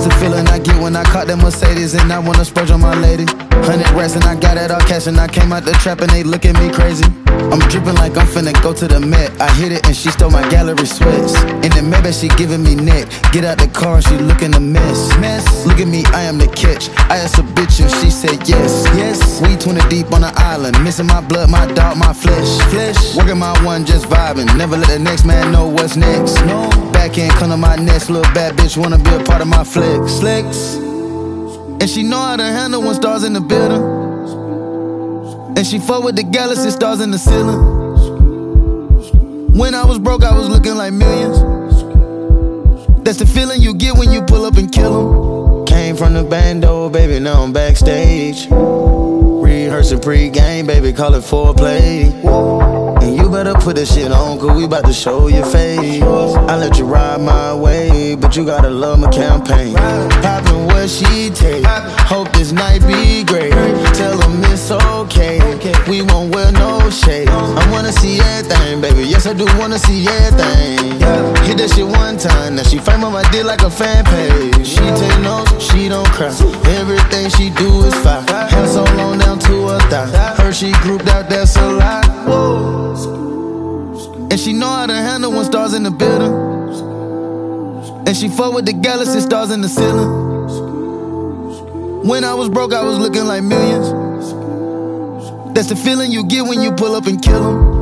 That's the feeling I get when I caught that Mercedes and I wanna splurge on my lady. 100 racks and I got it all cash and I came out the trap and they look at me crazy. I'm dripping like I'm finna go to the Met. I hit it and she stole my gallery sweats. In the Maybach she giving me neck. Get out the car and she looking a mess. Look at me, I am the catch. I asked a bitch and she said yes. We 20 deep on the island, missing my blood, my dog, my flesh. Working my one, just vibing. Never let the next man know what's next. No. Back end, come to my nest. Little bad bitch wanna be a part of my flex. And she know how to handle when stars in the building. And she fuck with the galaxy stars in the ceiling. When I was broke, I was looking like millions. That's the feeling you get when you pull up and kill 'em. Came from the bando, baby, now I'm backstage. Rehearsing pre-game, baby, call it foreplay. And you better put this shit on, cause we bout to show your face. I let you ride my way, but you gotta love my campaign. Poppin' what she take, hope this night be great. Tell them it's okay, we won't wear no shade. I wanna see everything, baby, yes I do wanna see everything. Hit that shit one time, now she frame on my dick like a fan page. She take notes, she don't cry, everything she do is fire. Hair so long down to her thigh, her she grouped out, that's a lot. Whoa. And she know how to handle when stars in the building. And she fuck with the galaxy stars in the ceiling. When I was broke, I was looking like millions. That's the feeling you get when you pull up and kill 'em.